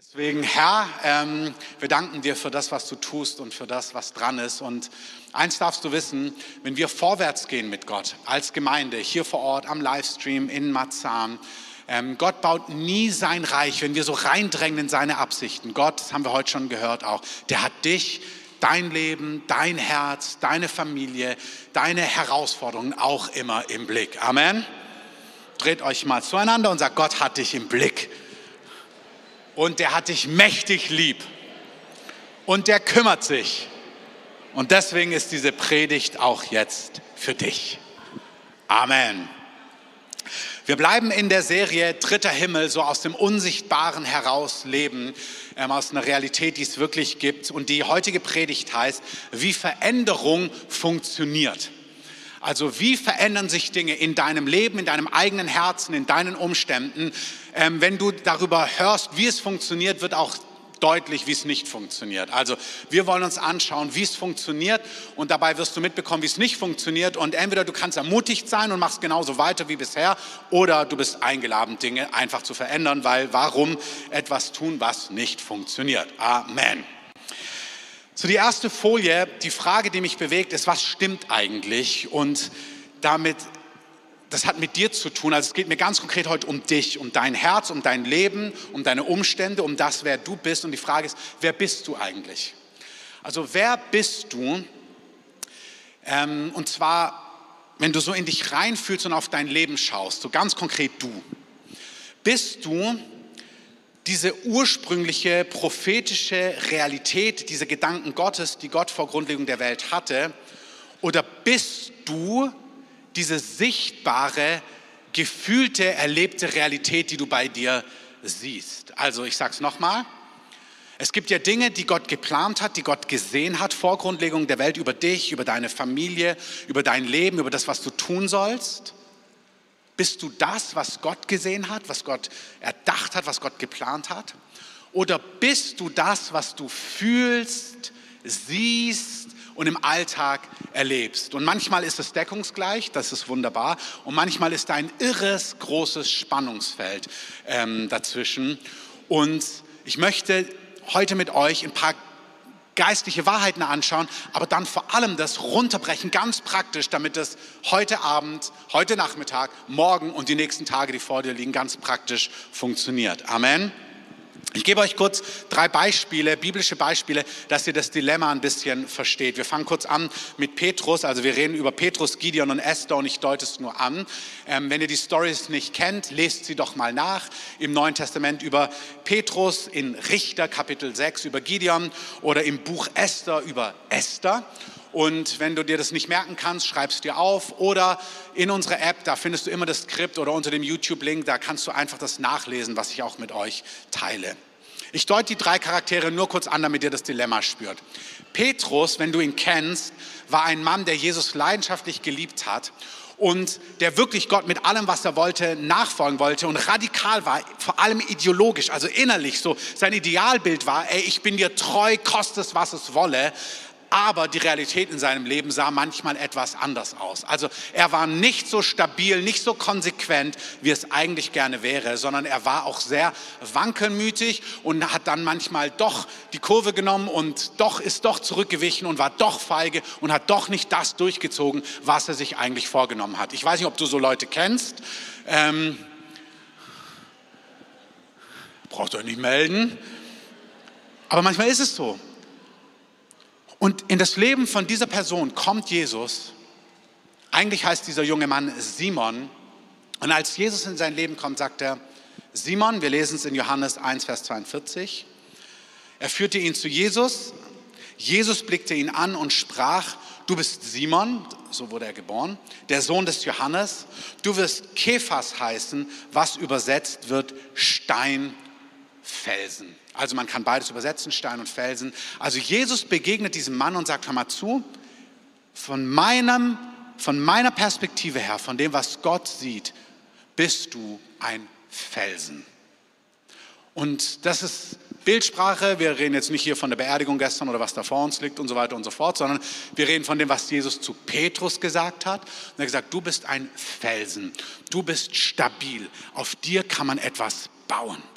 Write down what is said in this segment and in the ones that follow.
Deswegen, Herr, wir danken dir für das, was du tust und für das, was dran ist. Und eins darfst du wissen, wenn wir vorwärts gehen mit Gott, als Gemeinde, hier vor Ort, am Livestream, in Marzahn, Gott baut nie sein Reich, wenn wir so reindrängen in seine Absichten. Gott, das haben wir heute schon gehört auch, der hat dich, dein Leben, dein Herz, deine Familie, deine Herausforderungen auch immer im Blick. Amen. Dreht euch mal zueinander und sagt, Gott hat dich im Blick. Und der hat dich mächtig lieb. Und der kümmert sich. Und deswegen ist diese Predigt auch jetzt für dich. Amen. Wir bleiben in der Serie Dritter Himmel, so aus dem Unsichtbaren heraus leben, aus einer Realität, die es wirklich gibt. Und die heutige Predigt heißt, wie Veränderung funktioniert. Also wie verändern sich Dinge in deinem Leben, in deinem eigenen Herzen, in deinen Umständen. Wenn du darüber hörst, wie es funktioniert, wird auch deutlich, wie es nicht funktioniert. Also wir wollen uns anschauen, wie es funktioniert und dabei wirst du mitbekommen, wie es nicht funktioniert und entweder du kannst ermutigt sein und machst genauso weiter wie bisher oder du bist eingeladen, Dinge einfach zu verändern, weil warum etwas tun, was nicht funktioniert. Amen. So, die erste Folie, die Frage, die mich bewegt, ist, was stimmt eigentlich? Und damit, das hat mit dir zu tun. Also es geht mir ganz konkret heute um dich, um dein Herz, um dein Leben, um deine Umstände, um das, wer du bist. Und die Frage ist, wer bist du eigentlich? Also wer bist du? Und zwar, wenn du so in dich reinfühlst und auf dein Leben schaust, so ganz konkret du. Bist du diese ursprüngliche prophetische Realität, diese Gedanken Gottes, die Gott vor Grundlegung der Welt hatte? Oder bist du diese sichtbare, gefühlte, erlebte Realität, die du bei dir siehst? Also ich sage es nochmal, es gibt ja Dinge, die Gott geplant hat, die Gott gesehen hat vor Grundlegung der Welt über dich, über deine Familie, über dein Leben, über das, was du tun sollst. Bist du das, was Gott gesehen hat, was Gott erdacht hat, was Gott geplant hat? Oder bist du das, was du fühlst, siehst und im Alltag erlebst? Und manchmal ist es deckungsgleich, das ist wunderbar. Und manchmal ist da ein irres, großes Spannungsfeld dazwischen. Und ich möchte heute mit euch ein paar geistliche Wahrheiten anschauen, aber dann vor allem das runterbrechen, ganz praktisch, damit es heute Abend, heute Nachmittag, morgen und die nächsten Tage, die vor dir liegen, ganz praktisch funktioniert. Amen. Ich gebe euch kurz 3 Beispiele, biblische Beispiele, dass ihr das Dilemma ein bisschen versteht. Wir fangen kurz an mit Petrus, also wir reden über Petrus, Gideon und Esther und ich deute es nur an. Wenn ihr die Storys nicht kennt, lest sie doch mal nach im Neuen Testament über Petrus, in Richter Kapitel 6 über Gideon oder im Buch Esther über Esther. Und wenn du dir das nicht merken kannst, schreib es dir auf oder in unserer App, da findest du immer das Skript oder unter dem YouTube-Link, da kannst du einfach das nachlesen, was ich auch mit euch teile. Ich deute die 3 Charaktere nur kurz an, damit ihr das Dilemma spürt. Petrus, wenn du ihn kennst, war ein Mann, der Jesus leidenschaftlich geliebt hat und der wirklich Gott mit allem, was er wollte, nachfolgen wollte und radikal war, vor allem ideologisch, also innerlich so. Sein Idealbild war, ich bin dir treu, koste es, was es wolle. Aber die Realität in seinem Leben sah manchmal etwas anders aus. Also er war nicht so stabil, nicht so konsequent, wie es eigentlich gerne wäre, sondern er war auch sehr wankelmütig und hat dann manchmal doch die Kurve genommen und ist doch zurückgewichen und war doch feige und hat doch nicht das durchgezogen, was er sich eigentlich vorgenommen hat. Ich weiß nicht, ob du so Leute kennst. Braucht euch nicht melden. Aber manchmal ist es so. Und in das Leben von dieser Person kommt Jesus. Eigentlich heißt dieser junge Mann Simon. Und als Jesus in sein Leben kommt, sagt er, Simon, wir lesen es in Johannes 1, Vers 42. Er führte ihn zu Jesus. Jesus blickte ihn an und sprach, du bist Simon, so wurde er geboren, der Sohn des Johannes. Du wirst Kephas heißen, was übersetzt wird Steinfelsen. Also man kann beides übersetzen, Stein und Felsen. Also Jesus begegnet diesem Mann und sagt, hör mal zu, von meiner Perspektive her, von dem, was Gott sieht, bist du ein Felsen. Und das ist Bildsprache, wir reden jetzt nicht hier von der Beerdigung gestern oder was da vor uns liegt und so weiter und so fort, sondern wir reden von dem, was Jesus zu Petrus gesagt hat. Und er hat gesagt, du bist ein Felsen, du bist stabil, auf dir kann man etwas bauen.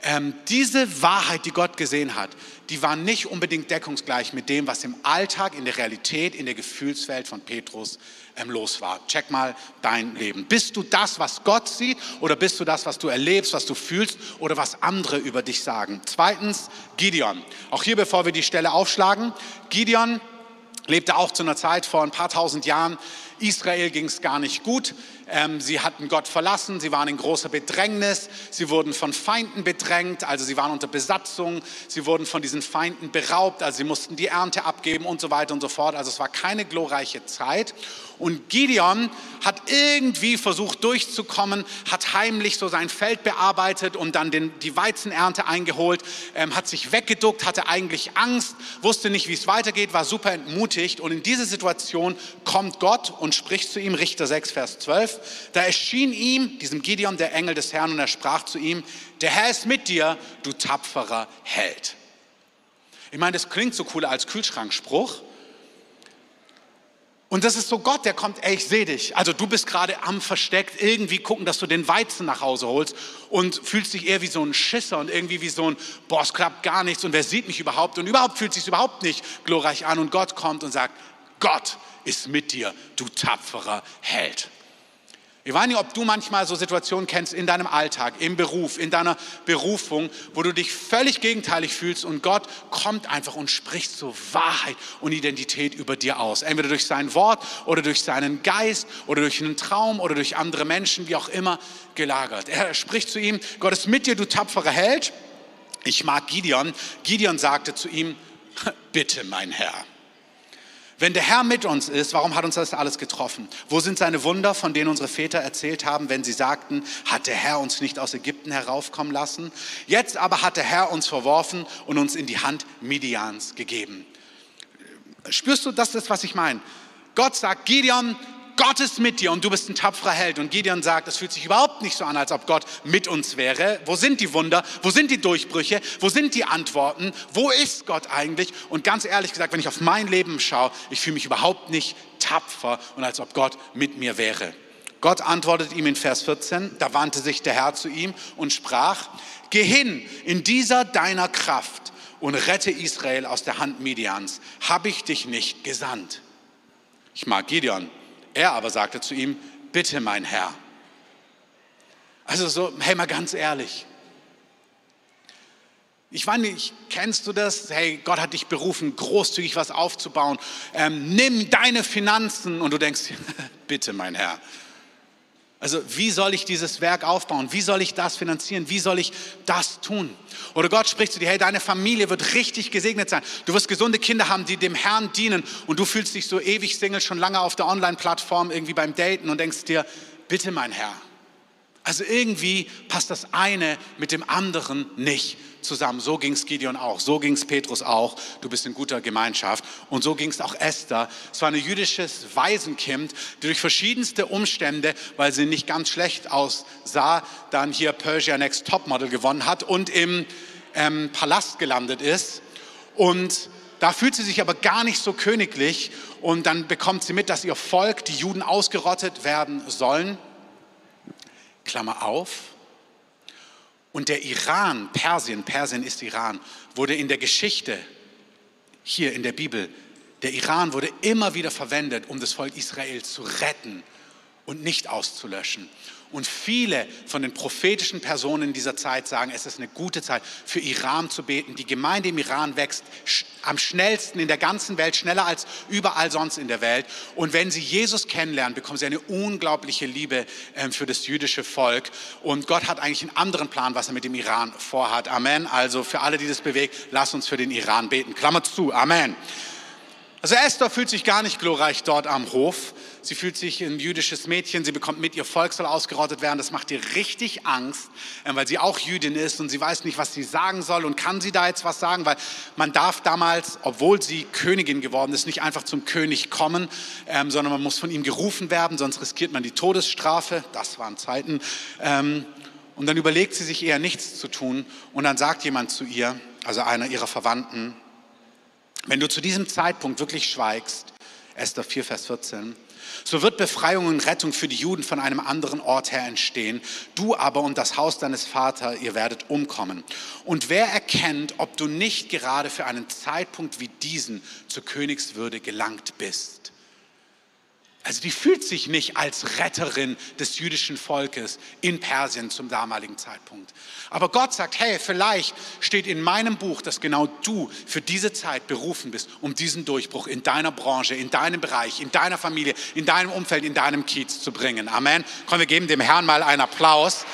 Diese Wahrheit, die Gott gesehen hat, die war nicht unbedingt deckungsgleich mit dem, was im Alltag, in der Realität, in der Gefühlswelt von Petrus los war. Check mal dein Leben. Bist du das, was Gott sieht, oder bist du das, was du erlebst, was du fühlst oder was andere über dich sagen? Zweitens, Gideon. Auch hier, bevor wir die Stelle aufschlagen, Gideon lebte auch zu einer Zeit vor ein paar tausend Jahren. Israel ging es gar nicht gut. Sie hatten Gott verlassen, sie waren in großer Bedrängnis, sie wurden von Feinden bedrängt, also sie waren unter Besatzung, sie wurden von diesen Feinden beraubt, also sie mussten die Ernte abgeben und so weiter und so fort. Also es war keine glorreiche Zeit. Und Gideon hat irgendwie versucht durchzukommen, hat heimlich so sein Feld bearbeitet und dann die Weizenernte eingeholt, hat sich weggeduckt, hatte eigentlich Angst, wusste nicht, wie es weitergeht, war super entmutigt. Und in diese Situation kommt Gott und spricht zu ihm, Richter 6, Vers 12. Da erschien ihm, diesem Gideon, der Engel des Herrn, und er sprach zu ihm: Der Herr ist mit dir, du tapferer Held. Ich meine, das klingt so cool als Kühlschrankspruch. Und das ist so Gott, der kommt: Ey, ich sehe dich. Also du bist gerade am Versteckt irgendwie gucken, dass du den Weizen nach Hause holst und fühlst dich eher wie so ein Schisser und irgendwie wie so ein, boah, es klappt gar nichts und wer sieht mich überhaupt? Und überhaupt fühlt es sich überhaupt nicht glorreich an. Und Gott kommt und sagt: Gott ist mit dir, du tapferer Held. Ich weiß nicht, ob du manchmal so Situationen kennst in deinem Alltag, im Beruf, in deiner Berufung, wo du dich völlig gegenteilig fühlst und Gott kommt einfach und spricht so Wahrheit und Identität über dir aus. Entweder durch sein Wort oder durch seinen Geist oder durch einen Traum oder durch andere Menschen, wie auch immer, gelagert. Er spricht zu ihm: Gott ist mit dir, du tapferer Held. Ich mag Gideon. Gideon sagte zu ihm: Bitte, mein Herr. Wenn der Herr mit uns ist, warum hat uns das alles getroffen? Wo sind seine Wunder, von denen unsere Väter erzählt haben, wenn sie sagten, hat der Herr uns nicht aus Ägypten heraufkommen lassen? Jetzt aber hat der Herr uns verworfen und uns in die Hand Midians gegeben. Spürst du, das ist, was ich meine? Gott sagt: Gideon, Gott ist mit dir und du bist ein tapferer Held. Und Gideon sagt, es fühlt sich überhaupt nicht so an, als ob Gott mit uns wäre. Wo sind die Wunder? Wo sind die Durchbrüche? Wo sind die Antworten? Wo ist Gott eigentlich? Und ganz ehrlich gesagt, wenn ich auf mein Leben schaue, ich fühle mich überhaupt nicht tapfer und als ob Gott mit mir wäre. Gott antwortet ihm in Vers 14, da wandte sich der Herr zu ihm und sprach: Geh hin in dieser deiner Kraft und rette Israel aus der Hand Midians. Habe ich dich nicht gesandt? Ich mag Gideon. Er aber sagte zu ihm: Bitte, mein Herr. Also so, hey, mal ganz ehrlich. Ich weiß nicht, kennst du das? Hey, Gott hat dich berufen, großzügig was aufzubauen. Nimm deine Finanzen und du denkst: Bitte, mein Herr. Also wie soll ich dieses Werk aufbauen? Wie soll ich das finanzieren? Wie soll ich das tun? Oder Gott spricht zu dir: Hey, deine Familie wird richtig gesegnet sein. Du wirst gesunde Kinder haben, die dem Herrn dienen. Und du fühlst dich so ewig Single, schon lange auf der Online-Plattform, irgendwie beim Daten und denkst dir: Bitte, mein Herr. Also irgendwie passt das eine mit dem anderen nicht zusammen. So ging es Gideon auch, so ging es Petrus auch. Du bist in guter Gemeinschaft. Und so ging es auch Esther. Es war ein jüdisches Waisenkind, die durch verschiedenste Umstände, weil sie nicht ganz schlecht aussah, dann hier Persia Next Topmodel gewonnen hat und im Palast gelandet ist. Und da fühlt sie sich aber gar nicht so königlich. Und dann bekommt sie mit, dass ihr Volk, die Juden, ausgerottet werden sollen. Klammer auf. Und der Iran, Persien ist Iran, wurde in der Geschichte, hier in der Bibel, der Iran wurde immer wieder verwendet, um das Volk Israel zu retten und nicht auszulöschen. Und viele von den prophetischen Personen dieser Zeit sagen, es ist eine gute Zeit für Iran zu beten. Die Gemeinde im Iran wächst am schnellsten in der ganzen Welt, schneller als überall sonst in der Welt. Und wenn sie Jesus kennenlernen, bekommen sie eine unglaubliche Liebe für das jüdische Volk. Und Gott hat eigentlich einen anderen Plan, was er mit dem Iran vorhat. Amen. Also für alle, die das bewegt, lass uns für den Iran beten. Klammer zu. Amen. Also Esther fühlt sich gar nicht glorreich dort am Hof. Sie fühlt sich ein jüdisches Mädchen, sie bekommt mit, ihr Volk soll ausgerottet werden. Das macht ihr richtig Angst, weil sie auch Jüdin ist und sie weiß nicht, was sie sagen soll. Und kann sie da jetzt was sagen? Weil man darf damals, obwohl sie Königin geworden ist, nicht einfach zum König kommen, sondern man muss von ihm gerufen werden, sonst riskiert man die Todesstrafe. Das waren Zeiten. Und dann überlegt sie sich eher nichts zu tun. Und dann sagt jemand zu ihr, also einer ihrer Verwandten: Wenn du zu diesem Zeitpunkt wirklich schweigst, Esther 4, Vers 14, So wird Befreiung und Rettung für die Juden von einem anderen Ort her entstehen. Du aber und das Haus deines Vaters, ihr werdet umkommen. Und wer erkennt, ob du nicht gerade für einen Zeitpunkt wie diesen zur Königswürde gelangt bist? Also die fühlt sich nicht als Retterin des jüdischen Volkes in Persien zum damaligen Zeitpunkt. Aber Gott sagt, hey, vielleicht steht in meinem Buch, dass genau du für diese Zeit berufen bist, um diesen Durchbruch in deiner Branche, in deinem Bereich, in deiner Familie, in deinem Umfeld, in deinem Kiez zu bringen. Amen. Komm, wir geben dem Herrn mal einen Applaus.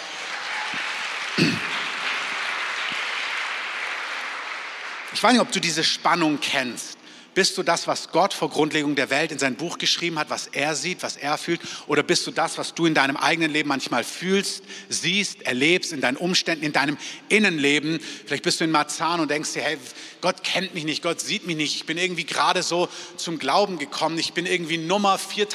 Ich weiß nicht, ob du diese Spannung kennst. Bist du das, was Gott vor Grundlegung der Welt in sein Buch geschrieben hat, was er sieht, was er fühlt? Oder bist du das, was du in deinem eigenen Leben manchmal fühlst, siehst, erlebst, in deinen Umständen, in deinem Innenleben? Vielleicht bist du in Marzahn und denkst dir, hey, Gott kennt mich nicht, Gott sieht mich nicht. Ich bin irgendwie gerade so zum Glauben gekommen. Ich bin irgendwie Nummer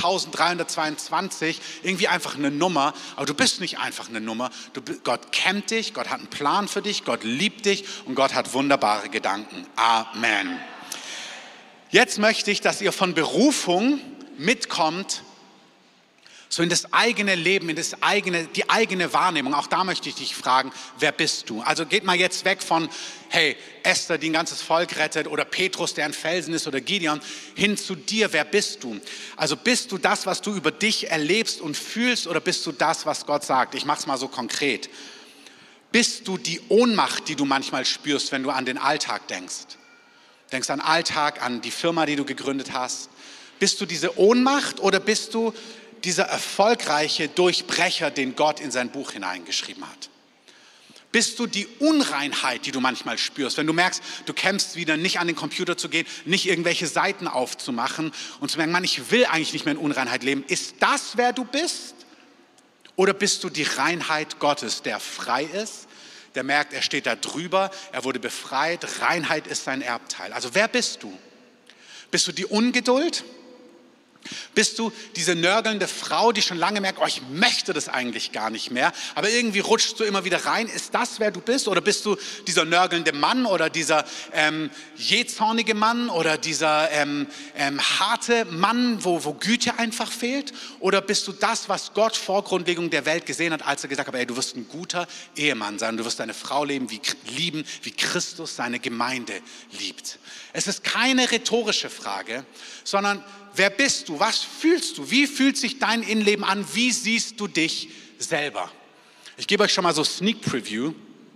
4322, irgendwie einfach eine Nummer. Aber du bist nicht einfach eine Nummer. Gott kennt dich, Gott hat einen Plan für dich, Gott liebt dich und Gott hat wunderbare Gedanken. Amen. Jetzt möchte ich, dass ihr von Berufung mitkommt, so in das eigene Leben, in die eigene Wahrnehmung. Auch da möchte ich dich fragen, wer bist du? Also geht mal jetzt weg von, hey, Esther, die ein ganzes Volk rettet, oder Petrus, der ein Felsen ist, oder Gideon, hin zu dir, wer bist du? Also bist du das, was du über dich erlebst und fühlst, oder bist du das, was Gott sagt? Ich mache es mal so konkret. Bist du die Ohnmacht, die du manchmal spürst, wenn du an den Alltag denkst? Denkst an Alltag, an die Firma, die du gegründet hast. Bist du diese Ohnmacht oder bist du dieser erfolgreiche Durchbrecher, den Gott in sein Buch hineingeschrieben hat? Bist du die Unreinheit, die du manchmal spürst, wenn du merkst, du kämpfst wieder, nicht an den Computer zu gehen, nicht irgendwelche Seiten aufzumachen und zu merken, Mann, ich will eigentlich nicht mehr in Unreinheit leben. Ist das, wer du bist? Oder bist du die Reinheit Gottes, der frei ist? Der merkt, er steht da drüber, er wurde befreit, Reinheit ist sein Erbteil. Also wer bist du? Bist du die Ungeduld? Bist du diese nörgelnde Frau, die schon lange merkt, oh, ich möchte das eigentlich gar nicht mehr, aber irgendwie rutschst du immer wieder rein? Ist das, wer du bist? Oder bist du dieser nörgelnde Mann oder dieser jähzornige Mann oder dieser harte Mann, wo Güte einfach fehlt? Oder bist du das, was Gott vor Grundlegung der Welt gesehen hat, als er gesagt hat, ey, du wirst ein guter Ehemann sein, du wirst deine Frau lieben, wie Christus seine Gemeinde liebt? Es ist keine rhetorische Frage, sondern wer bist du? Was fühlst du? Wie fühlt sich dein Innenleben an? Wie siehst du dich selber? Ich gebe euch schon mal so Sneak Preview.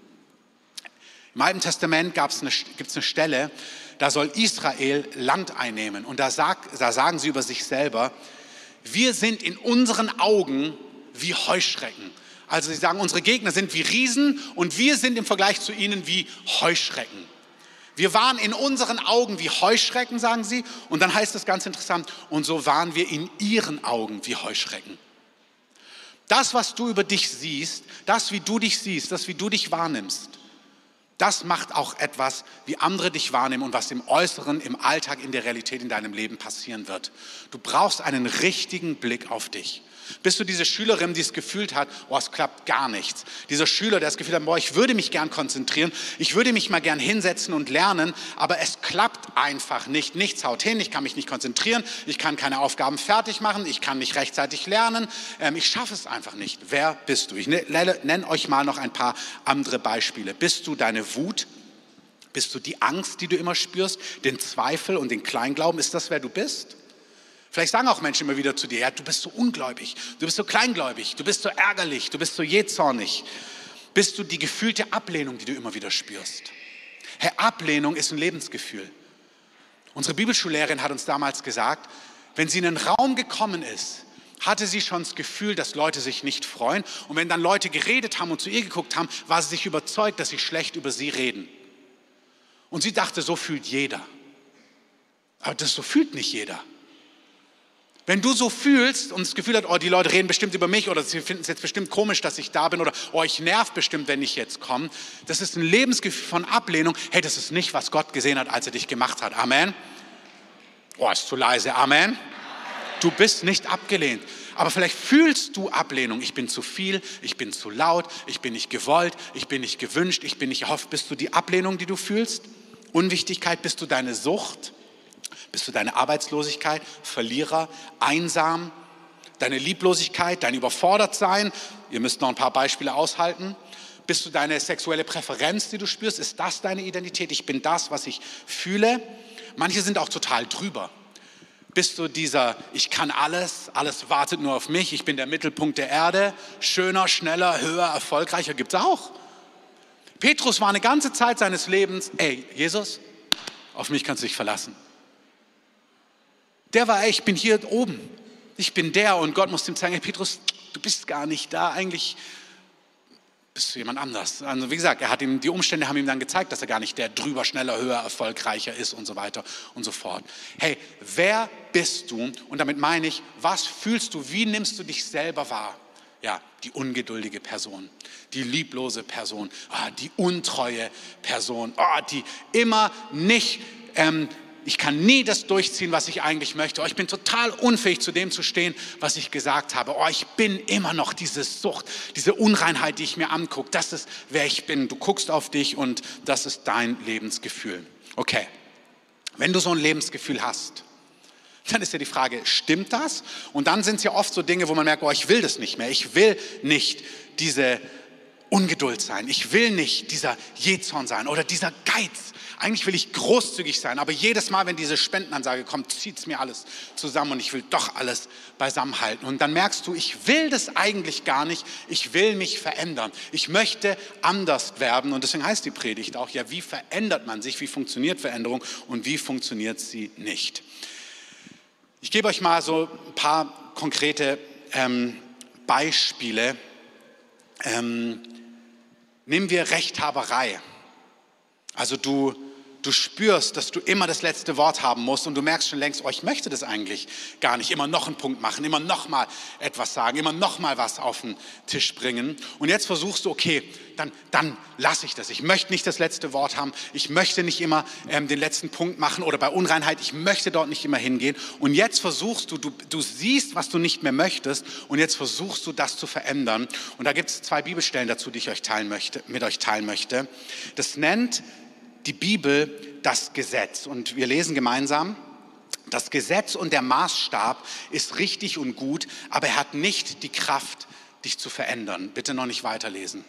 Im Alten Testament gibt es eine Stelle, da soll Israel Land einnehmen. Und da sagen sie über sich selber, wir sind in unseren Augen wie Heuschrecken. Also sie sagen, unsere Gegner sind wie Riesen und wir sind im Vergleich zu ihnen wie Heuschrecken. Wir waren in unseren Augen wie Heuschrecken, sagen sie. Und dann heißt es ganz interessant, und so waren wir in ihren Augen wie Heuschrecken. Das, was du über dich siehst, das, wie du dich siehst, das, wie du dich wahrnimmst, das macht auch etwas, wie andere dich wahrnehmen und was im Äußeren, im Alltag, in der Realität, in deinem Leben passieren wird. Du brauchst einen richtigen Blick auf dich. Bist du diese Schülerin, die es gefühlt hat, oh, es klappt gar nichts. Dieser Schüler, der das Gefühl hat, boah, ich würde mich gern konzentrieren, ich würde mich mal gern hinsetzen und lernen, aber es klappt einfach nicht. Nichts haut hin, ich kann mich nicht konzentrieren, ich kann keine Aufgaben fertig machen, ich kann nicht rechtzeitig lernen, ich schaffe es einfach nicht. Wer bist du? Ich nenne euch mal noch ein paar andere Beispiele. Bist du deine Wut? Bist du die Angst, die du immer spürst, den Zweifel und den Kleinglauben? Ist das, wer du bist? Vielleicht sagen auch Menschen immer wieder zu dir, ja, du bist so ungläubig, du bist so kleingläubig, du bist so ärgerlich, du bist so jähzornig. Bist du die gefühlte Ablehnung, die du immer wieder spürst? Hey, Ablehnung ist ein Lebensgefühl. Unsere Bibelschullehrerin hat uns damals gesagt, wenn sie in einen Raum gekommen ist, hatte sie schon das Gefühl, dass Leute sich nicht freuen. Und wenn dann Leute geredet haben und zu ihr geguckt haben, war sie sich überzeugt, dass sie schlecht über sie reden. Und sie dachte, so fühlt jeder. Aber so fühlt nicht jeder. Wenn du so fühlst und das Gefühl hast, oh, die Leute reden bestimmt über mich oder sie finden es jetzt bestimmt komisch, dass ich da bin oder oh, ich nerv bestimmt, wenn ich jetzt komme. Das ist ein Lebensgefühl von Ablehnung. Hey, das ist nicht, was Gott gesehen hat, als er dich gemacht hat. Amen. Oh, ist zu leise. Amen. Du bist nicht abgelehnt. Aber vielleicht fühlst du Ablehnung. Ich bin zu viel, ich bin zu laut, ich bin nicht gewollt, ich bin nicht gewünscht, ich bin nicht erhofft. Bist du die Ablehnung, die du fühlst? Unwichtigkeit, bist du deine Sucht? Bist du deine Arbeitslosigkeit, Verlierer, einsam, deine Lieblosigkeit, dein Überfordertsein? Ihr müsst noch ein paar Beispiele aushalten. Bist du deine sexuelle Präferenz, die du spürst? Ist das deine Identität? Ich bin das, was ich fühle. Manche sind auch total drüber. Bist du dieser, ich kann alles, alles wartet nur auf mich, ich bin der Mittelpunkt der Erde, schöner, schneller, höher, erfolgreicher, gibt es auch. Petrus war eine ganze Zeit seines Lebens, ey, Jesus, auf mich kannst du dich verlassen. Der war, ey, ich bin hier oben, ich bin der, und Gott muss ihm zeigen, hey Petrus, du bist gar nicht da, eigentlich bist du jemand anders. Also wie gesagt, die Umstände haben ihm dann gezeigt, dass er gar nicht der drüber, schneller, höher, erfolgreicher ist und so weiter und so fort. Hey, wer bist du? Und damit meine ich, was fühlst du, wie nimmst du dich selber wahr? Ja, die ungeduldige Person, die lieblose Person, die untreue Person, die immer nicht, ich kann nie das durchziehen, was ich eigentlich möchte. Ich bin total unfähig, zu dem zu stehen, was ich gesagt habe. Ich bin immer noch diese Sucht, diese Unreinheit, die ich mir angucke. Das ist, wer ich bin. Du guckst auf dich und das ist dein Lebensgefühl. Okay, wenn du so ein Lebensgefühl hast, dann ist ja die Frage, stimmt das? Und dann sind es ja oft so Dinge, wo man merkt, ich will das nicht mehr. Ich will nicht diese Ungeduld sein. Ich will nicht dieser Jähzorn sein oder dieser Geiz. Eigentlich will ich großzügig sein, aber jedes Mal, wenn diese Spendenansage kommt, zieht es mir alles zusammen und ich will doch alles beisammen halten. Und dann merkst du, ich will das eigentlich gar nicht, ich will mich verändern. Ich möchte anders werden, und deswegen heißt die Predigt auch, ja, wie verändert man sich, wie funktioniert Veränderung und wie funktioniert sie nicht. Ich gebe euch mal so ein paar konkrete Beispiele. Nehmen wir Rechthaberei. Also du spürst, dass du immer das letzte Wort haben musst und du merkst schon längst, ich möchte das eigentlich gar nicht. Immer noch einen Punkt machen, immer noch mal etwas sagen, immer noch mal was auf den Tisch bringen. Und jetzt versuchst du, okay, dann lasse ich das. Ich möchte nicht das letzte Wort haben. Ich möchte nicht immer den letzten Punkt machen oder bei Unreinheit, ich möchte dort nicht immer hingehen. Und jetzt versuchst du siehst, was du nicht mehr möchtest und jetzt versuchst du, das zu verändern. Und da gibt es 2 Bibelstellen dazu, die ich mit euch teilen möchte. Das nennt die Bibel das Gesetz. Und wir lesen gemeinsam, das Gesetz und der Maßstab ist richtig und gut, aber er hat nicht die Kraft, dich zu verändern. Bitte noch nicht weiterlesen.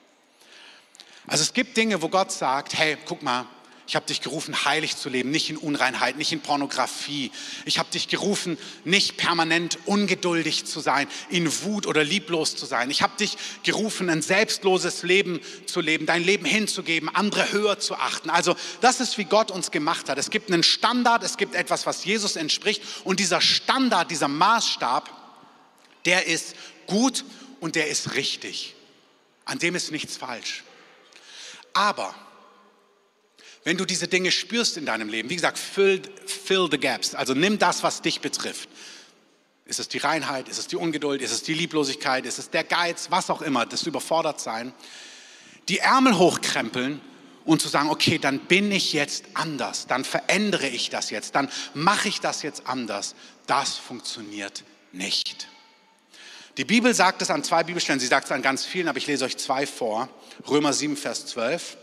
Also es gibt Dinge, wo Gott sagt, hey, guck mal, ich habe dich gerufen, heilig zu leben, nicht in Unreinheit, nicht in Pornografie. Ich habe dich gerufen, nicht permanent ungeduldig zu sein, in Wut oder lieblos zu sein. Ich habe dich gerufen, ein selbstloses Leben zu leben, dein Leben hinzugeben, andere höher zu achten. Also das ist, wie Gott uns gemacht hat. Es gibt einen Standard, es gibt etwas, was Jesus entspricht. Und dieser Standard, dieser Maßstab, der ist gut und der ist richtig. An dem ist nichts falsch. Aber wenn du diese Dinge spürst in deinem Leben, wie gesagt, fill the gaps, also nimm das, was dich betrifft. Ist es die Reinheit, ist es die Ungeduld, ist es die Lieblosigkeit, ist es der Geiz, was auch immer, das Überfordertsein. Die Ärmel hochkrempeln und zu sagen, okay, dann bin ich jetzt anders, dann verändere ich das jetzt, dann mache ich das jetzt anders. Das funktioniert nicht. Die Bibel sagt es an 2 Bibelstellen, sie sagt es an ganz vielen, aber ich lese euch 2 vor. Römer 7, Vers 12.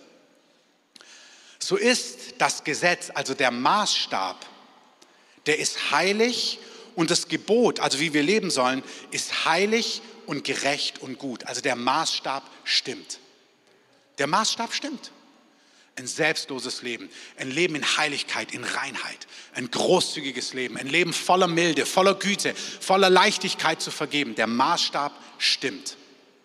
So ist das Gesetz, also der Maßstab, der ist heilig und das Gebot, also wie wir leben sollen, ist heilig und gerecht und gut. Also der Maßstab stimmt. Der Maßstab stimmt. Ein selbstloses Leben, ein Leben in Heiligkeit, in Reinheit, ein großzügiges Leben, ein Leben voller Milde, voller Güte, voller Leichtigkeit zu vergeben. Der Maßstab stimmt.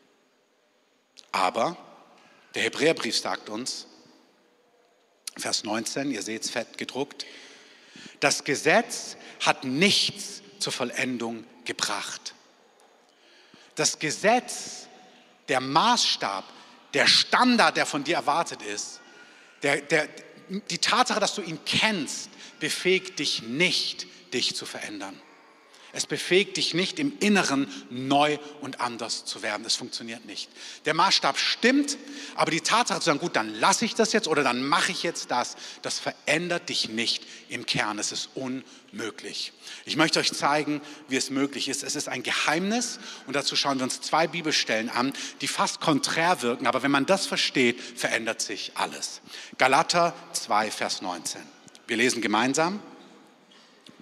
Aber der Hebräerbrief sagt uns, Vers 19, ihr seht es fett gedruckt, das Gesetz hat nichts zur Vollendung gebracht. Das Gesetz, der Maßstab, der Standard, der von dir erwartet ist, die Tatsache, dass du ihn kennst, befähigt dich nicht, dich zu verändern. Es befähigt dich nicht, im Inneren neu und anders zu werden. Das funktioniert nicht. Der Maßstab stimmt, aber die Tatsache zu sagen, gut, dann lasse ich das jetzt oder dann mache ich jetzt das verändert dich nicht im Kern. Es ist unmöglich. Ich möchte euch zeigen, wie es möglich ist. Es ist ein Geheimnis und dazu schauen wir uns 2 Bibelstellen an, die fast konträr wirken, aber wenn man das versteht, verändert sich alles. Galater 2, Vers 19. Wir lesen gemeinsam.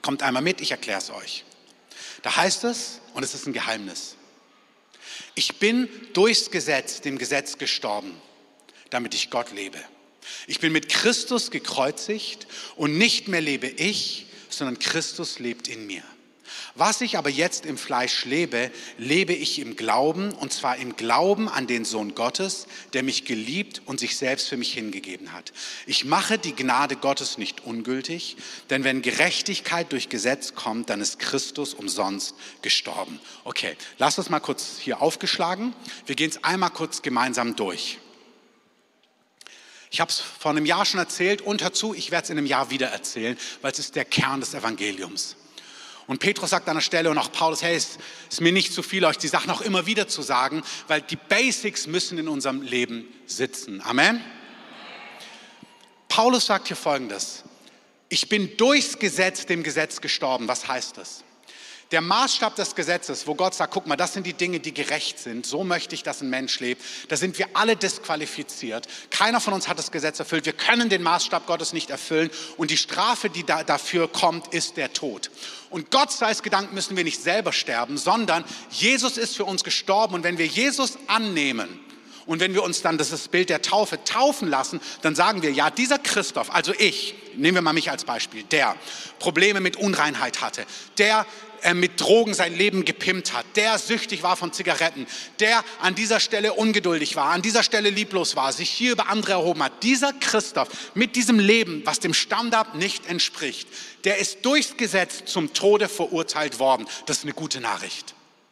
Kommt einmal mit, ich erkläre es euch. Da heißt es, und es ist ein Geheimnis, ich bin durchs Gesetz, dem Gesetz gestorben, damit ich Gott lebe. Ich bin mit Christus gekreuzigt und nicht mehr lebe ich, sondern Christus lebt in mir. Was ich aber jetzt im Fleisch lebe, lebe ich im Glauben, und zwar im Glauben an den Sohn Gottes, der mich geliebt und sich selbst für mich hingegeben hat. Ich mache die Gnade Gottes nicht ungültig, denn wenn Gerechtigkeit durch Gesetz kommt, dann ist Christus umsonst gestorben. Okay, lass uns mal kurz hier aufgeschlagen. Wir gehen es einmal kurz gemeinsam durch. Ich habe es vor einem Jahr schon erzählt und dazu, ich werde es in einem Jahr wieder erzählen, weil es ist der Kern des Evangeliums. Und Petrus sagt an der Stelle und auch Paulus, hey, es ist mir nicht zu viel, euch die Sachen auch immer wieder zu sagen, weil die Basics müssen in unserem Leben sitzen. Amen? Paulus sagt hier Folgendes: Ich bin durchs Gesetz, dem Gesetz gestorben. Was heißt das? Der Maßstab des Gesetzes, wo Gott sagt, guck mal, das sind die Dinge, die gerecht sind. So möchte ich, dass ein Mensch lebt. Da sind wir alle disqualifiziert. Keiner von uns hat das Gesetz erfüllt. Wir können den Maßstab Gottes nicht erfüllen. Und die Strafe, die dafür kommt, ist der Tod. Und Gott sei es Gedanken, müssen wir nicht selber sterben, sondern Jesus ist für uns gestorben. Und wenn wir Jesus annehmen und wenn wir uns dann, das ist das Bild der Taufe, taufen lassen, dann sagen wir, ja, dieser Christoph, also ich, nehmen wir mal mich als Beispiel, der Probleme mit Unreinheit hatte, der mit Drogen sein Leben gepimpt hat, der süchtig war von Zigaretten, der an dieser Stelle ungeduldig war, an dieser Stelle lieblos war, sich hier über andere erhoben hat. Dieser Christoph mit diesem Leben, was dem Standard nicht entspricht, der ist durchs Gesetz zum Tode verurteilt worden. Das ist eine gute Nachricht.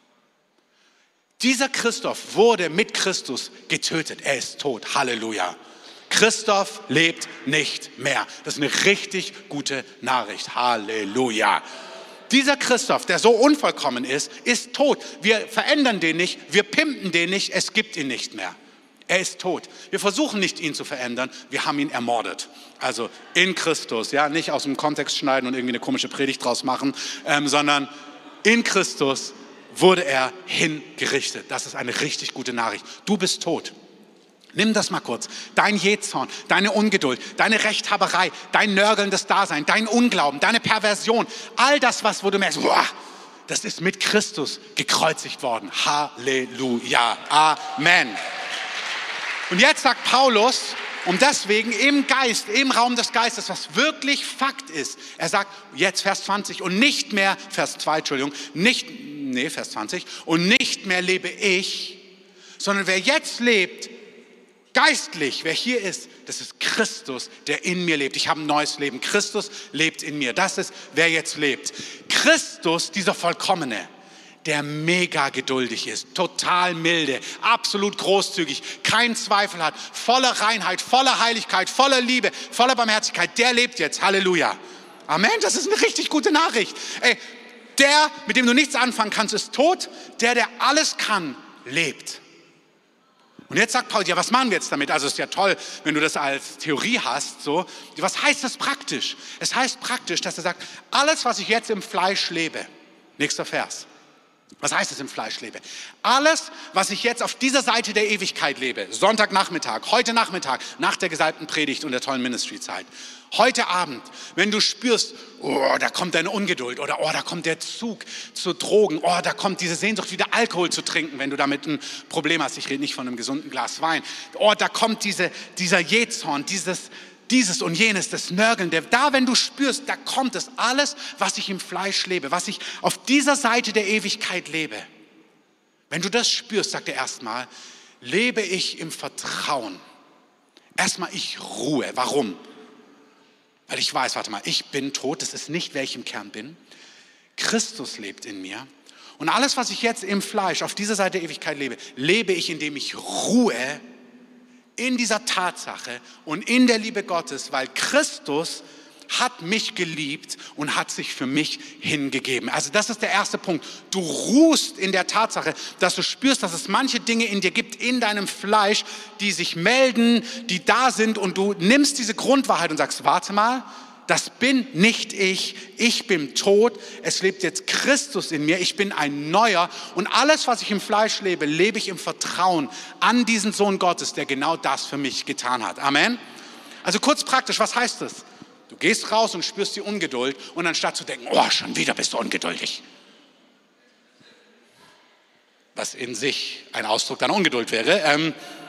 Dieser Christoph wurde mit Christus getötet. Er ist tot. Halleluja. Christoph lebt nicht mehr. Das ist eine richtig gute Nachricht. Halleluja. Dieser Christoph, der so unvollkommen ist tot. Wir verändern den nicht, wir pimpen den nicht, es gibt ihn nicht mehr. Er ist tot. Wir versuchen nicht, ihn zu verändern, wir haben ihn ermordet. Also in Christus, ja, nicht aus dem Kontext schneiden und irgendwie eine komische Predigt draus machen, sondern in Christus wurde er hingerichtet. Das ist eine richtig gute Nachricht. Du bist tot. Nimm das mal kurz. Dein Jähzorn, deine Ungeduld, deine Rechthaberei, dein nörgelndes Dasein, dein Unglauben, deine Perversion, all das, wo du merkst, boah, das ist mit Christus gekreuzigt worden. Halleluja. Amen. Und jetzt sagt Paulus, und deswegen im Geist, im Raum des Geistes, was wirklich Fakt ist, er sagt jetzt Vers 20 und nicht mehr, Vers 2, Entschuldigung, Vers 20, und nicht mehr lebe ich, sondern wer jetzt lebt, geistlich, wer hier ist, das ist Christus, der in mir lebt. Ich habe ein neues Leben. Christus lebt in mir. Das ist, wer jetzt lebt. Christus, dieser Vollkommene, der mega geduldig ist, total milde, absolut großzügig, keinen Zweifel hat, voller Reinheit, voller Heiligkeit, voller Liebe, voller Barmherzigkeit, der lebt jetzt. Halleluja. Amen, das ist eine richtig gute Nachricht. Ey, der, mit dem du nichts anfangen kannst, ist tot. Der alles kann, lebt. Und jetzt sagt Paulus, ja, was machen wir jetzt damit? Also es ist ja toll, wenn du das als Theorie hast. So. Was heißt das praktisch? Es heißt praktisch, dass er sagt, alles, was ich jetzt im Fleisch lebe, nächster Vers. Was heißt es im Fleisch lebe? Alles, was ich jetzt auf dieser Seite der Ewigkeit lebe, Sonntagnachmittag, heute Nachmittag, nach der gesalbten Predigt und der tollen Ministry-Zeit, heute Abend, wenn du spürst, oh, da kommt deine Ungeduld oder oh, da kommt der Zug zu Drogen, oh, da kommt diese Sehnsucht, wieder Alkohol zu trinken, wenn du damit ein Problem hast. Ich rede nicht von einem gesunden Glas Wein. Oh, da kommt dieser Jähzorn, dieses und jenes, das Nörgeln, da, wenn du spürst, da kommt es alles, was ich im Fleisch lebe, was ich auf dieser Seite der Ewigkeit lebe. Wenn du das spürst, sagt er erstmal, lebe ich im Vertrauen. Erstmal, ich ruhe. Warum? Weil ich weiß, warte mal, ich bin tot, das ist nicht, wer ich im Kern bin. Christus lebt in mir. Und alles, was ich jetzt im Fleisch auf dieser Seite der Ewigkeit lebe, lebe ich, indem ich ruhe in dieser Tatsache und in der Liebe Gottes, weil Christus hat mich geliebt und hat sich für mich hingegeben. Also das ist der erste Punkt. Du ruhst in der Tatsache, dass du spürst, dass es manche Dinge in dir gibt, in deinem Fleisch, die sich melden, die da sind und du nimmst diese Grundwahrheit und sagst, warte mal, das bin nicht ich bin tot, es lebt jetzt Christus in mir, ich bin ein Neuer und alles, was ich im Fleisch lebe, lebe ich im Vertrauen an diesen Sohn Gottes, der genau das für mich getan hat. Amen. Also kurz praktisch, was heißt das? Du gehst raus und spürst die Ungeduld und anstatt zu denken, oh, schon wieder bist du ungeduldig. Was in sich ein Ausdruck deiner Ungeduld wäre,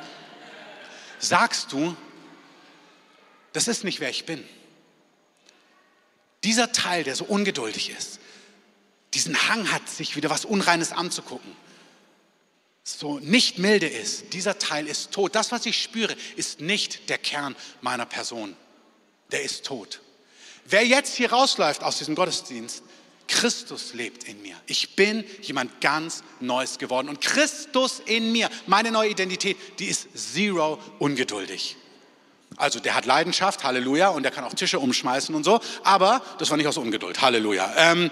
sagst du, das ist nicht, wer ich bin. Dieser Teil, der so ungeduldig ist, diesen Hang hat, sich wieder was Unreines anzugucken, so nicht milde ist, dieser Teil ist tot. Das, was ich spüre, ist nicht der Kern meiner Person. Der ist tot. Wer jetzt hier rausläuft aus diesem Gottesdienst, Christus lebt in mir. Ich bin jemand ganz Neues geworden. Und Christus in mir, meine neue Identität, die ist zero ungeduldig. Also der hat Leidenschaft, Halleluja, und der kann auch Tische umschmeißen und so, aber das war nicht aus Ungeduld, Halleluja.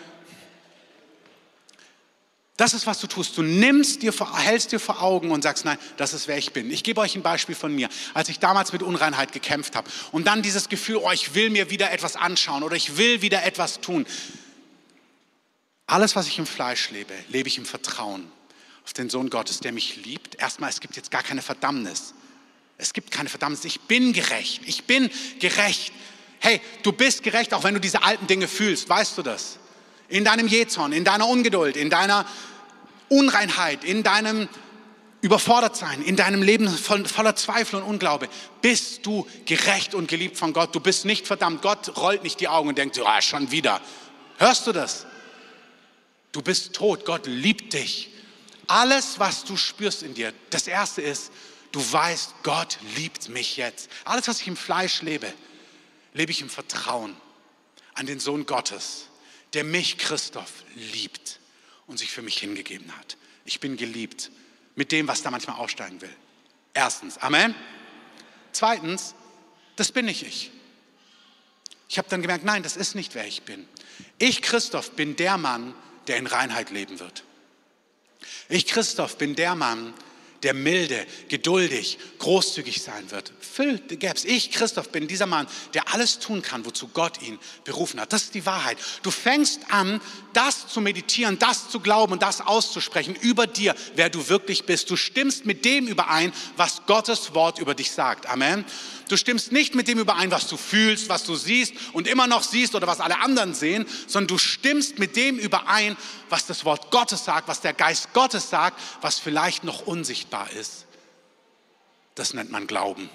Das ist, was du tust. Du hältst dir vor Augen und sagst, nein, das ist, wer ich bin. Ich gebe euch ein Beispiel von mir. Als ich damals mit Unreinheit gekämpft habe und dann dieses Gefühl, oh, ich will mir wieder etwas anschauen oder ich will wieder etwas tun. Alles, was ich im Fleisch lebe, lebe ich im Vertrauen auf den Sohn Gottes, der mich liebt. Erstmal, es gibt jetzt gar keine Verdammnis. Es gibt keine Verdammnis. Ich bin gerecht. Ich bin gerecht. Hey, du bist gerecht, auch wenn du diese alten Dinge fühlst. Weißt du das? In deinem Jähzorn, in deiner Ungeduld, in deiner Unreinheit, in deinem Überfordertsein, in deinem Leben voller Zweifel und Unglaube, bist du gerecht und geliebt von Gott. Du bist nicht verdammt. Gott rollt nicht die Augen und denkt, oh, schon wieder. Hörst du das? Du bist tot. Gott liebt dich. Alles, was du spürst in dir, das Erste ist, du weißt, Gott liebt mich jetzt. Alles, was ich im Fleisch lebe, lebe ich im Vertrauen an den Sohn Gottes, der mich, Christoph, liebt und sich für mich hingegeben hat. Ich bin geliebt mit dem, was da manchmal aufsteigen will. Erstens, Amen. Zweitens, das bin nicht ich. Ich habe dann gemerkt, nein, das ist nicht, wer ich bin. Ich, Christoph, bin der Mann, der in Reinheit leben wird. Ich, Christoph, bin der Mann, der milde, geduldig, großzügig sein wird. Ich, Christoph, bin dieser Mann, der alles tun kann, wozu Gott ihn berufen hat. Das ist die Wahrheit. Du fängst an, das zu meditieren, das zu glauben und das auszusprechen über dir, wer du wirklich bist. Du stimmst mit dem überein, was Gottes Wort über dich sagt. Amen. Du stimmst nicht mit dem überein, was du fühlst, was du siehst und immer noch siehst oder was alle anderen sehen, sondern du stimmst mit dem überein, was das Wort Gottes sagt, was der Geist Gottes sagt, was vielleicht noch unsichtbar ist. Das nennt man Glauben.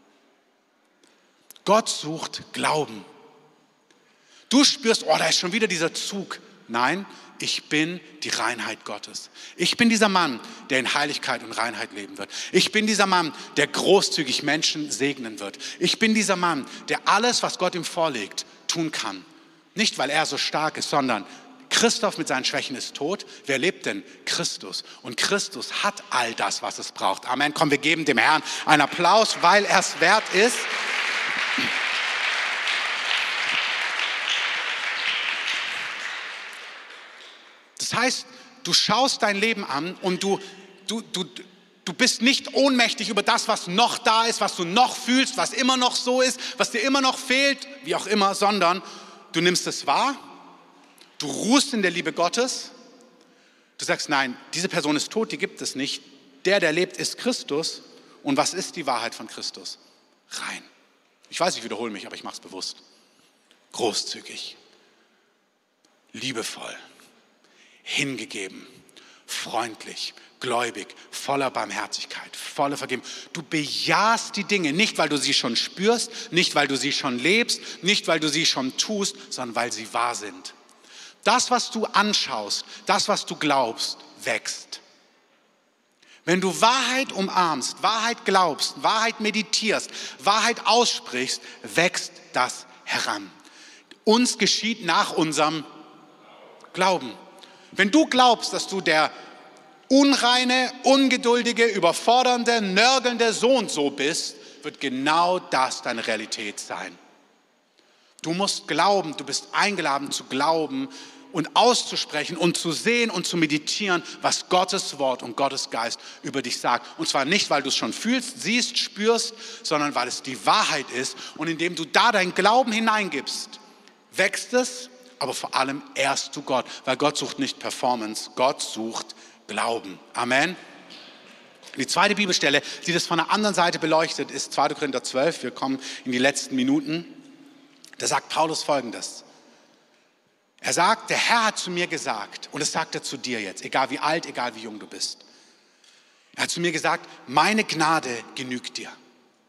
Gott sucht Glauben. Du spürst, oh, da ist schon wieder dieser Zug. Nein, ich bin die Reinheit Gottes. Ich bin dieser Mann, der in Heiligkeit und Reinheit leben wird. Ich bin dieser Mann, der großzügig Menschen segnen wird. Ich bin dieser Mann, der alles, was Gott ihm vorlegt, tun kann. Nicht, weil er so stark ist, sondern Christoph mit seinen Schwächen ist tot. Wer lebt denn? Christus. Und Christus hat all das, was es braucht. Amen. Komm, wir geben dem Herrn einen Applaus, weil er es wert ist. Das heißt, du schaust dein Leben an und du bist nicht ohnmächtig über das, was noch da ist, was du noch fühlst, was immer noch so ist, was dir immer noch fehlt, wie auch immer, sondern du nimmst es wahr, du ruhst in der Liebe Gottes, du sagst, nein, diese Person ist tot, die gibt es nicht, der lebt, ist Christus. Und was ist die Wahrheit von Christus? Rein. Ich weiß, ich wiederhole mich, aber ich mache es bewusst. Großzügig, liebevoll, hingegeben, freundlich, gläubig, voller Barmherzigkeit, voller Vergebung. Du bejahst die Dinge, nicht weil du sie schon spürst, nicht weil du sie schon lebst, nicht weil du sie schon tust, sondern weil sie wahr sind. Das, was du anschaust, das, was du glaubst, wächst. Wenn du Wahrheit umarmst, Wahrheit glaubst, Wahrheit meditierst, Wahrheit aussprichst, wächst das heran. Uns geschieht nach unserem Glauben. Wenn du glaubst, dass du der unreine, ungeduldige, überfordernde, nörgelnde so und so bist, wird genau das deine Realität sein. Du musst glauben, du bist eingeladen zu glauben und auszusprechen und zu sehen und zu meditieren, was Gottes Wort und Gottes Geist über dich sagt. Und zwar nicht, weil du es schon fühlst, siehst, spürst, sondern weil es die Wahrheit ist. Und indem du da deinen Glauben hineingibst, wächst es, aber vor allem ehrst du Gott, weil Gott sucht nicht Performance, Gott sucht Glauben. Amen. Die zweite Bibelstelle, die das von der anderen Seite beleuchtet, ist 2. Korinther 12. Wir kommen in die letzten Minuten. Da sagt Paulus Folgendes. Er sagt, der Herr hat zu mir gesagt, und das sagt er zu dir jetzt, egal wie alt, egal wie jung du bist. Er hat zu mir gesagt, meine Gnade genügt dir.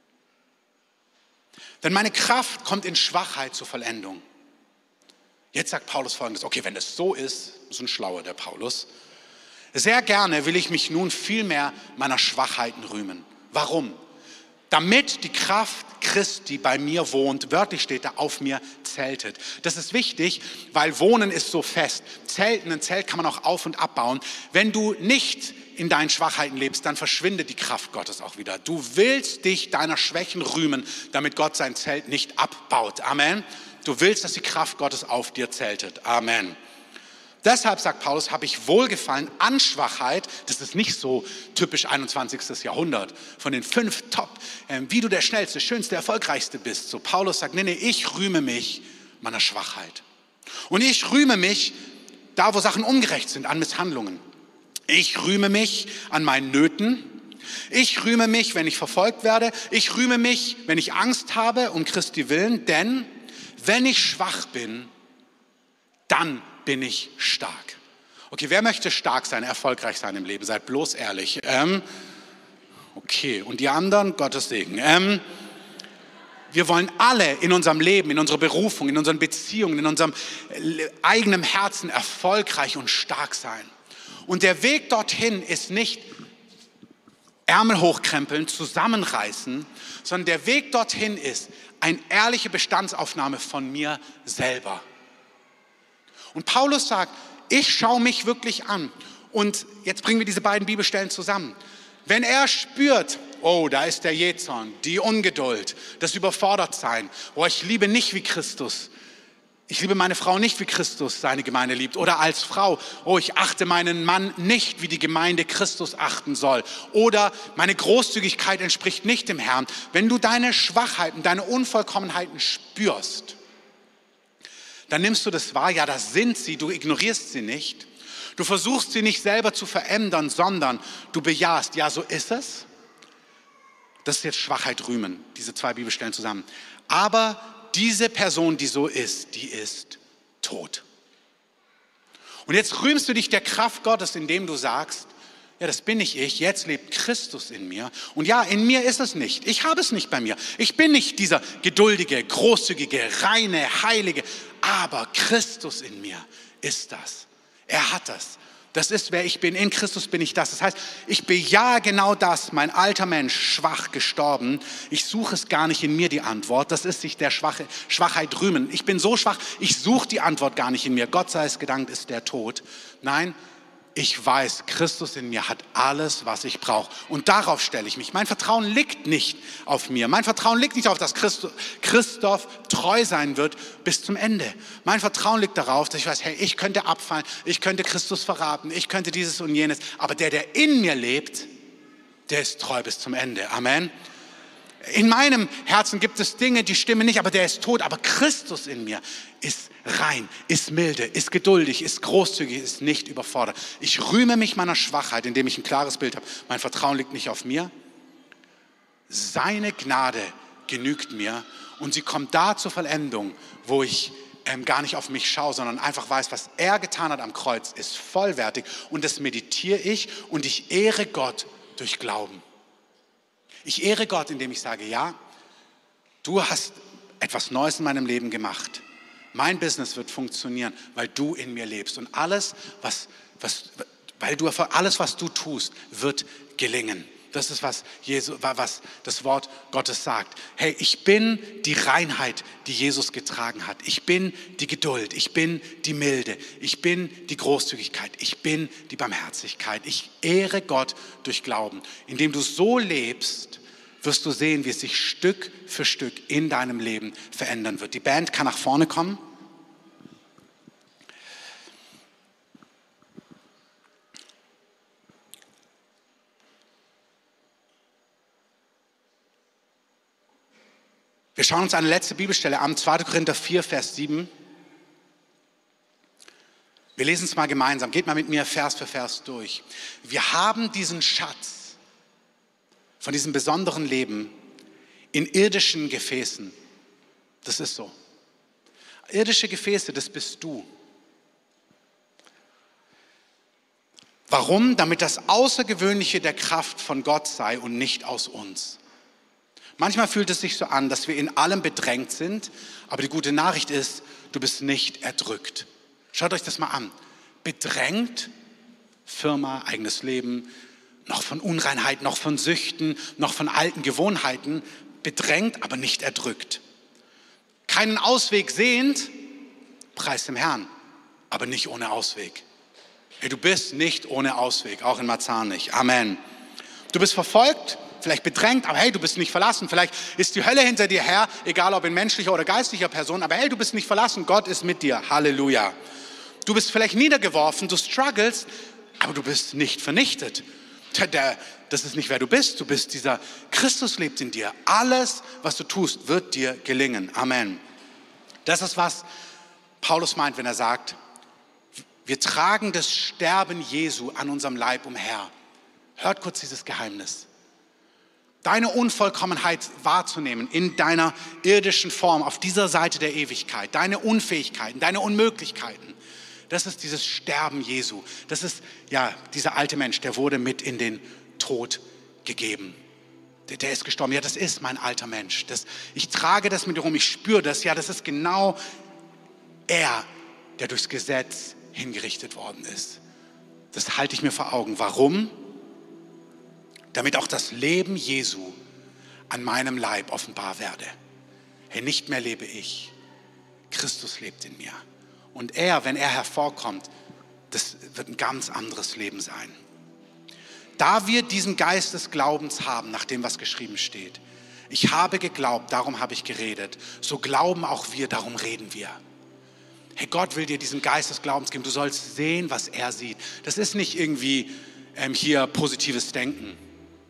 Denn meine Kraft kommt in Schwachheit zur Vollendung. Jetzt sagt Paulus Folgendes, okay, wenn das so ist ein Schlauer, der Paulus, sehr gerne will ich mich nun viel mehr meiner Schwachheiten rühmen. Warum? Damit die Kraft Christi bei mir wohnt, wörtlich steht da, auf mir zeltet. Das ist wichtig, weil Wohnen ist so fest. Zelten, ein Zelt kann man auch auf- und abbauen. Wenn du nicht in deinen Schwachheiten lebst, dann verschwindet die Kraft Gottes auch wieder. Du willst dich deiner Schwächen rühmen, damit Gott sein Zelt nicht abbaut. Amen. Du willst, dass die Kraft Gottes auf dir zeltet. Amen. Deshalb, sagt Paulus, habe ich Wohlgefallen an Schwachheit. Das ist nicht so typisch 21. Jahrhundert. Von den 5 Top, wie du der Schnellste, Schönste, Erfolgreichste bist. So Paulus sagt, nee, ich rühme mich meiner Schwachheit. Und ich rühme mich da, wo Sachen ungerecht sind, an Misshandlungen. Ich rühme mich an meinen Nöten. Ich rühme mich, wenn ich verfolgt werde. Ich rühme mich, wenn ich Angst habe, um Christi willen. Denn wenn ich schwach bin, dann bin ich stark. Okay, wer möchte stark sein, erfolgreich sein im Leben? Seid bloß ehrlich. Okay, und die anderen, Gottes Segen. Wir wollen alle in unserem Leben, in unserer Berufung, in unseren Beziehungen, in unserem eigenen Herzen erfolgreich und stark sein. Und der Weg dorthin ist nicht Ärmel hochkrempeln, zusammenreißen, sondern der Weg dorthin ist eine ehrliche Bestandsaufnahme von mir selber. Und Paulus sagt, ich schaue mich wirklich an. Und jetzt bringen wir diese beiden Bibelstellen zusammen. Wenn er spürt, oh, da ist der Jähzorn, die Ungeduld, das Überfordertsein, oh, ich liebe nicht wie Christus. Ich liebe meine Frau nicht, wie Christus seine Gemeinde liebt. Oder als Frau, oh, ich achte meinen Mann nicht, wie die Gemeinde Christus achten soll. Oder meine Großzügigkeit entspricht nicht dem Herrn. Wenn du deine Schwachheiten, deine Unvollkommenheiten spürst, dann nimmst du das wahr, ja, das sind sie, du ignorierst sie nicht. Du versuchst sie nicht selber zu verändern, sondern du bejahst, ja, so ist es. Das ist jetzt Schwachheit rühmen, diese 2 Bibelstellen zusammen. Aber diese Person, die so ist, die ist tot. Und jetzt rühmst du dich der Kraft Gottes, indem du sagst, ja, das bin nicht ich, jetzt lebt Christus in mir. Und ja, in mir ist es nicht. Ich habe es nicht bei mir. Ich bin nicht dieser geduldige, großzügige, reine, heilige. Aber Christus in mir ist das. Er hat das. Das ist, wer ich bin. In Christus bin ich das. Das heißt, ich bejahe genau das. Mein alter Mensch, schwach, gestorben. Ich suche es gar nicht in mir, die Antwort. Das ist sich der Schwachheit rühmen. Ich bin so schwach, ich suche die Antwort gar nicht in mir. Gott sei es gedankt, ist der Tod. Nein, ich weiß, Christus in mir hat alles, was ich brauche. Und darauf stelle ich mich. Mein Vertrauen liegt nicht auf mir. Mein Vertrauen liegt nicht darauf, dass Christoph treu sein wird bis zum Ende. Mein Vertrauen liegt darauf, dass ich weiß, hey, ich könnte abfallen, ich könnte Christus verraten, ich könnte dieses und jenes. Aber der in mir lebt, der ist treu bis zum Ende. Amen. In meinem Herzen gibt es Dinge, die stimmen nicht, aber der ist tot. Aber Christus in mir ist rein, ist milde, ist geduldig, ist großzügig, ist nicht überfordert. Ich rühme mich meiner Schwachheit, indem ich ein klares Bild habe. Mein Vertrauen liegt nicht auf mir. Seine Gnade genügt mir und sie kommt da zur Vollendung, wo ich gar nicht auf mich schaue, sondern einfach weiß, was er getan hat am Kreuz, ist vollwertig. Und das meditiere ich und ich ehre Gott durch Glauben. Ich ehre Gott, indem ich sage, ja, du hast etwas Neues in meinem Leben gemacht. Mein Business wird funktionieren, weil du in mir lebst. Und alles, was du tust, wird gelingen. Das ist, was das Wort Gottes sagt. Hey, ich bin die Reinheit, die Jesus getragen hat. Ich bin die Geduld, ich bin die Milde, ich bin die Großzügigkeit, ich bin die Barmherzigkeit. Ich ehre Gott durch Glauben. Indem du so lebst, wirst du sehen, wie es sich Stück für Stück in deinem Leben verändern wird. Die Band kann nach vorne kommen. Wir schauen uns eine letzte Bibelstelle an, 2. Korinther 4, Vers 7. Wir lesen es mal gemeinsam. Geht mal mit mir Vers für Vers durch. Wir haben diesen Schatz von diesem besonderen Leben in irdischen Gefäßen. Das ist so. Irdische Gefäße, das bist du. Warum? Damit das Außergewöhnliche der Kraft von Gott sei und nicht aus uns. Manchmal fühlt es sich so an, dass wir in allem bedrängt sind, aber die gute Nachricht ist, du bist nicht erdrückt. Schaut euch das mal an. Bedrängt, Firma, eigenes Leben, noch von Unreinheit, noch von Süchten, noch von alten Gewohnheiten, bedrängt, aber nicht erdrückt. Keinen Ausweg sehend, preis dem Herrn, aber nicht ohne Ausweg. Hey, du bist nicht ohne Ausweg, auch in Marzahn nicht. Amen. Du bist verfolgt, vielleicht bedrängt, aber hey, du bist nicht verlassen. Vielleicht ist die Hölle hinter dir her, egal ob in menschlicher oder geistlicher Person, aber hey, du bist nicht verlassen, Gott ist mit dir. Halleluja. Du bist vielleicht niedergeworfen, du strugglest, aber du bist nicht vernichtet. Das ist nicht, wer du bist dieser, Christus lebt in dir. Alles, was du tust, wird dir gelingen. Amen. Das ist, was Paulus meint, wenn er sagt, wir tragen das Sterben Jesu an unserem Leib umher. Hört kurz dieses Geheimnis. Deine Unvollkommenheit wahrzunehmen in deiner irdischen Form, auf dieser Seite der Ewigkeit, deine Unfähigkeiten, deine Unmöglichkeiten, das ist dieses Sterben Jesu. Das ist, ja, dieser alte Mensch, der wurde mit in den Tod gegeben. Der ist gestorben. Ja, das ist mein alter Mensch. Ich trage das mit mir rum, ich spüre das. Ja, das ist genau er, der durchs Gesetz hingerichtet worden ist. Das halte ich mir vor Augen. Warum? Damit auch das Leben Jesu an meinem Leib offenbar werde. Hey, nicht mehr lebe ich. Christus lebt in mir. Und er, wenn er hervorkommt, das wird ein ganz anderes Leben sein. Da wir diesen Geist des Glaubens haben, nach dem, was geschrieben steht. Ich habe geglaubt, darum habe ich geredet. So glauben auch wir, darum reden wir. Hey, Gott will dir diesen Geist des Glaubens geben. Du sollst sehen, was er sieht. Das ist nicht irgendwie hier positives Denken.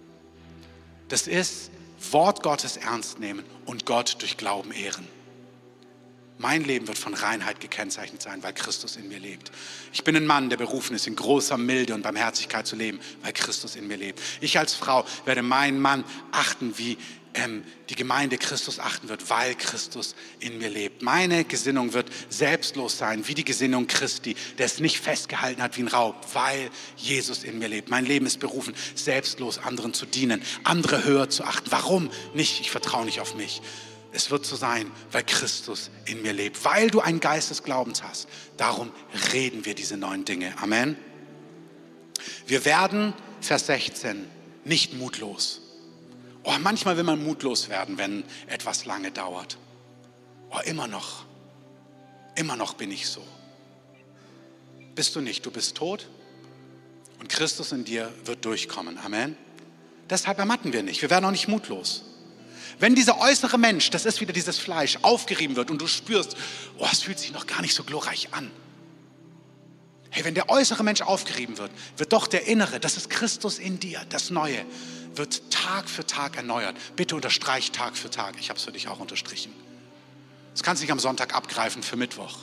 Das ist Wort Gottes ernst nehmen und Gott durch Glauben ehren. Mein Leben wird von Reinheit gekennzeichnet sein, weil Christus in mir lebt. Ich bin ein Mann, der berufen ist, in großer Milde und Barmherzigkeit zu leben, weil Christus in mir lebt. Ich als Frau werde meinen Mann achten, wie die Gemeinde Christus achten wird, weil Christus in mir lebt. Meine Gesinnung wird selbstlos sein, wie die Gesinnung Christi, der es nicht festgehalten hat wie ein Raub, weil Jesus in mir lebt. Mein Leben ist berufen, selbstlos anderen zu dienen, andere höher zu achten. Warum nicht? Ich vertraue nicht auf mich. Es wird so sein, weil Christus in mir lebt, weil du einen Geist des Glaubens hast. Darum reden wir diese neuen Dinge. Amen. Wir werden, Vers 16, nicht mutlos. Oh, manchmal will man mutlos werden, wenn etwas lange dauert. Oh, immer noch bin ich so. Bist du nicht, du bist tot und Christus in dir wird durchkommen. Amen. Deshalb ermatten wir nicht, wir werden auch nicht mutlos. Wenn dieser äußere Mensch, das ist wieder dieses Fleisch, aufgerieben wird und du spürst, oh, es fühlt sich noch gar nicht so glorreich an. Hey, wenn der äußere Mensch aufgerieben wird, wird doch der innere, das ist Christus in dir, das Neue, wird Tag für Tag erneuert. Bitte unterstreich Tag für Tag. Ich habe es für dich auch unterstrichen. Das kannst du nicht am Sonntag abgreifen für Mittwoch.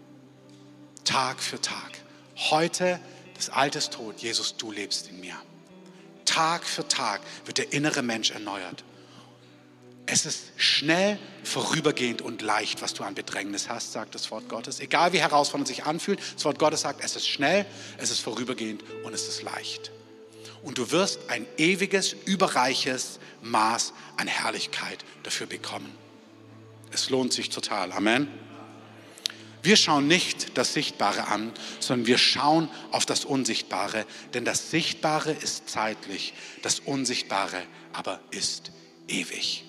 Tag für Tag. Heute, das Alte ist tot. Jesus, du lebst in mir. Tag für Tag wird der innere Mensch erneuert. Es ist schnell, vorübergehend und leicht, was du an Bedrängnis hast, sagt das Wort Gottes. Egal wie herausfordernd es sich anfühlt, das Wort Gottes sagt, es ist schnell, es ist vorübergehend und es ist leicht. Und du wirst ein ewiges, überreiches Maß an Herrlichkeit dafür bekommen. Es lohnt sich total. Amen. Wir schauen nicht das Sichtbare an, sondern wir schauen auf das Unsichtbare. Denn das Sichtbare ist zeitlich, das Unsichtbare aber ist ewig.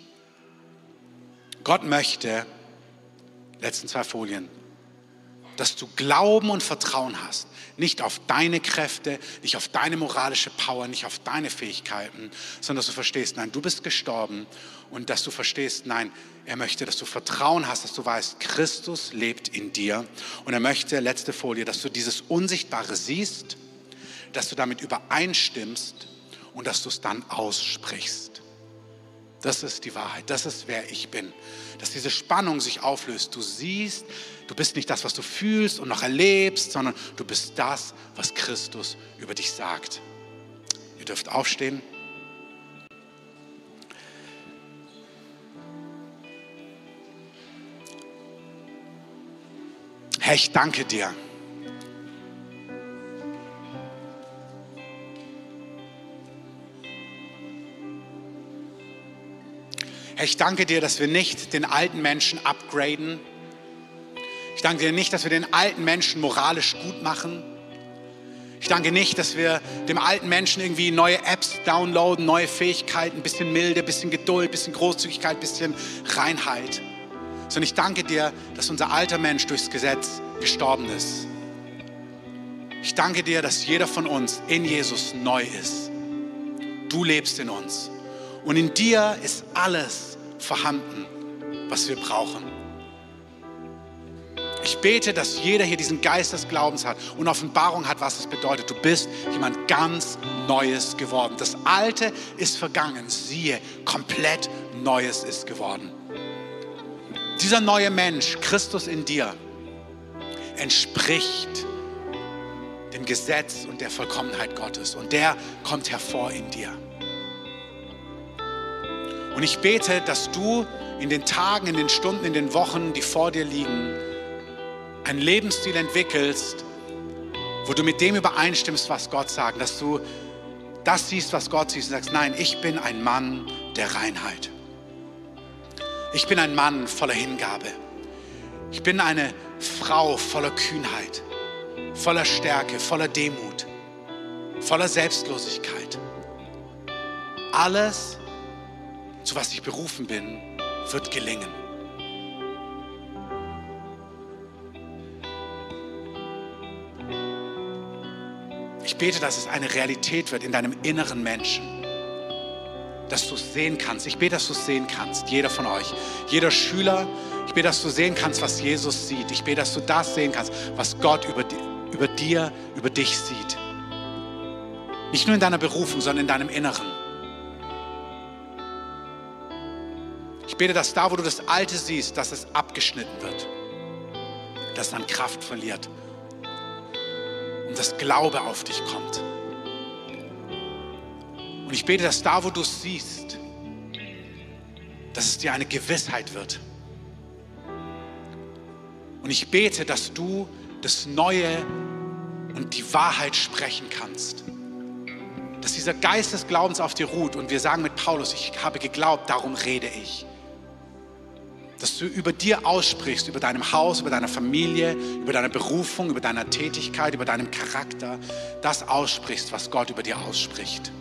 Gott möchte, letzten 2 Folien, dass du Glauben und Vertrauen hast. Nicht auf deine Kräfte, nicht auf deine moralische Power, nicht auf deine Fähigkeiten, sondern dass du verstehst, nein, du bist gestorben und dass du verstehst, nein, er möchte, dass du Vertrauen hast, dass du weißt, Christus lebt in dir und er möchte, letzte Folie, dass du dieses Unsichtbare siehst, dass du damit übereinstimmst und dass du es dann aussprichst. Das ist die Wahrheit, das ist, wer ich bin. Dass diese Spannung sich auflöst. Du siehst, du bist nicht das, was du fühlst und noch erlebst, sondern du bist das, was Christus über dich sagt. Ihr dürft aufstehen. Herr, ich danke dir. Herr, ich danke dir, dass wir nicht den alten Menschen upgraden. Ich danke dir nicht, dass wir den alten Menschen moralisch gut machen. Ich danke nicht, dass wir dem alten Menschen irgendwie neue Apps downloaden, neue Fähigkeiten, ein bisschen Milde, ein bisschen Geduld, ein bisschen Großzügigkeit, ein bisschen Reinheit. Sondern ich danke dir, dass unser alter Mensch durchs Gesetz gestorben ist. Ich danke dir, dass jeder von uns in Jesus neu ist. Du lebst in uns. Und in dir ist alles vorhanden, was wir brauchen. Ich bete, dass jeder hier diesen Geist des Glaubens hat und Offenbarung hat, was es bedeutet. Du bist jemand ganz Neues geworden. Das Alte ist vergangen. Siehe, komplett Neues ist geworden. Dieser neue Mensch, Christus in dir, entspricht dem Gesetz und der Vollkommenheit Gottes. Und der kommt hervor in dir. Und ich bete, dass du in den Tagen, in den Stunden, in den Wochen, die vor dir liegen, einen Lebensstil entwickelst, wo du mit dem übereinstimmst, was Gott sagt, dass du das siehst, was Gott sieht und sagst, nein, ich bin ein Mann der Reinheit. Ich bin ein Mann voller Hingabe. Ich bin eine Frau voller Kühnheit, voller Stärke, voller Demut, voller Selbstlosigkeit. Alles, zu was ich berufen bin, wird gelingen. Ich bete, dass es eine Realität wird in deinem inneren Menschen, dass du es sehen kannst. Ich bete, dass du es sehen kannst, jeder von euch, jeder Schüler. Ich bete, dass du sehen kannst, was Jesus sieht. Ich bete, dass du das sehen kannst, was Gott über dich sieht. Nicht nur in deiner Berufung, sondern in deinem Inneren. Ich bete, dass da, wo du das Alte siehst, dass es abgeschnitten wird, dass es an Kraft verliert. Und dass Glaube auf dich kommt. Und ich bete, dass da, wo du es siehst, dass es dir eine Gewissheit wird. Und ich bete, dass du das Neue und die Wahrheit sprechen kannst. Dass dieser Geist des Glaubens auf dir ruht. Und wir sagen mit Paulus, ich habe geglaubt, darum rede ich. Dass du über dir aussprichst, über deinem Haus, über deiner Familie, über deine Berufung, über deine Tätigkeit, über deinen Charakter, das aussprichst, was Gott über dir ausspricht.